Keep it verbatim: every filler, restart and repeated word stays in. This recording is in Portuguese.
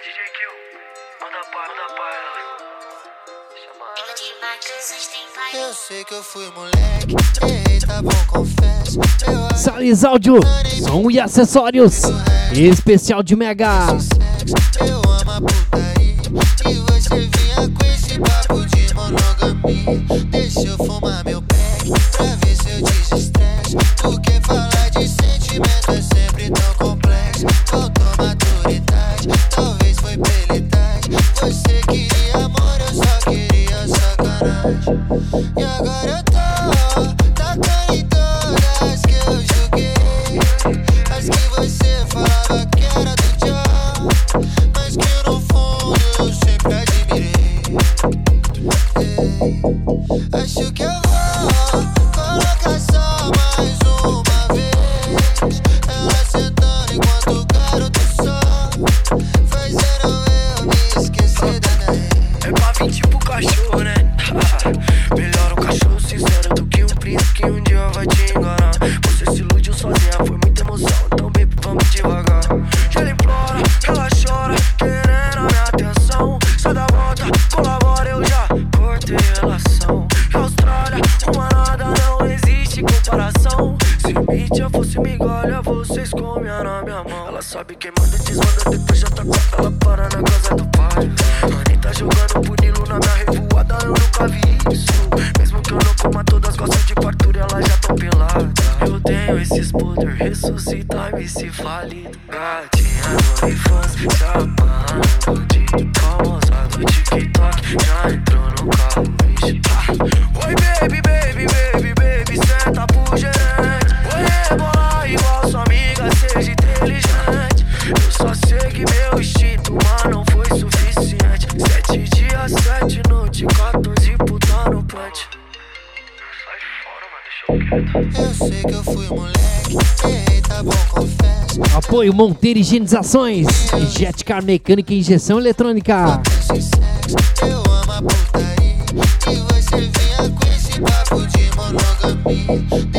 Eu sei que eu fui moleque, ei, tá bom, confesso. Salles Áudio, som e acessórios, especial de Mega. Eu amo a putaria e você vinha com esse papo de monogamia. Deixa eu fumar meu pack pra ver se eu desestresso. Porque falar de sentimento é sempre tão complexo. Faltou maturidade, talvez foi pelidade. Você queria amor, eu só queria sacanagem. E agora eu tô tacando em todas que eu joguei. As que você falava que era do John, mas que no fundo eu sempre admirei. Ei, acho que eu vou colocar só mais uma vez. Ela sentando enquanto o garoto só fazendo eu me esquecer da lei. É pra vir tipo cachorro, né? Melhor um cachorro sincero do que um príncipe que um dia vai te enganar. Você se iludiu sozinha, foi muita emoção, então baby, vamos devagar. Ela implora, ela chora, querendo a minha atenção. Sai da volta, colabora, eu já cortei relação. Austrália, uma nada, não existe comparação. Se mídia fosse migalha, vocês comiam na minha mão. Ela sabe quem manda, desmanda, depois já tá com ela para na casa do pai. Anitta jogando punilo na minha revoada, eu nunca vi isso. Mesmo que eu não coma todas, gostam de fartura, elas já tão peladas. Eu tenho esses poder, ressuscitar e se falido. Gatinha no infância, se amarrando de famosa do TikTok, já entrou no carro, vixe. Oi baby, baby, baby, baby, senta pro gerente. Oi rebola igual sua amiga, seja inteligente. Eu só sei que meu instinto, mas não foi suficiente. Sete dias, sete noites, quatorze puta no punch. Sai fora, mano, deixa eu quieto. Eu sei que eu fui moleque, ei, tá bom, confesso. Apoio Monteiro Higienizações, Jetcar Mecânica e Injeção Eletrônica. Eu amo a putaria e você vinha com esse papo de monogamia.